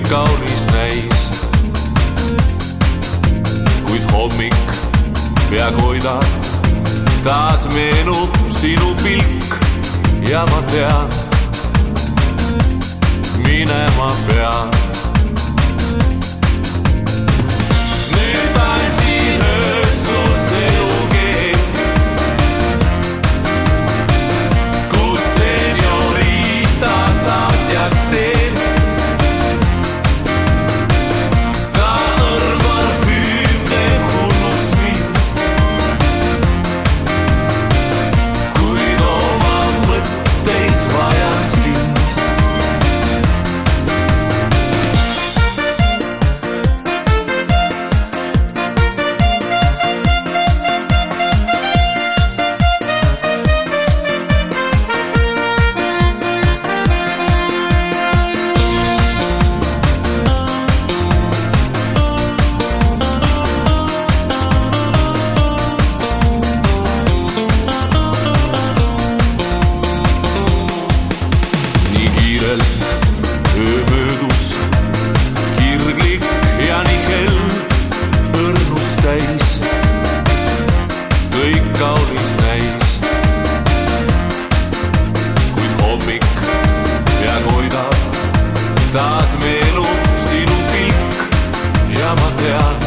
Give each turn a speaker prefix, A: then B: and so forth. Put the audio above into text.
A: kaunis näis. Kuid hommik peaaegu hoidab, taas meenub sinu pilk ja ma tean, minema pean. Nüüd andsin ööstus elukeel, kus seniorita saatjaks teen. Ta õrn parfüüm teeb hulluks mind, kuid oma mõtteis vajan sind. Öö möödus kirglik ja nihel õrnus täis, kõik kaunis näis. Kuid hommik peaaegu hoidab, taas meenub sinu pilk ja ma tean,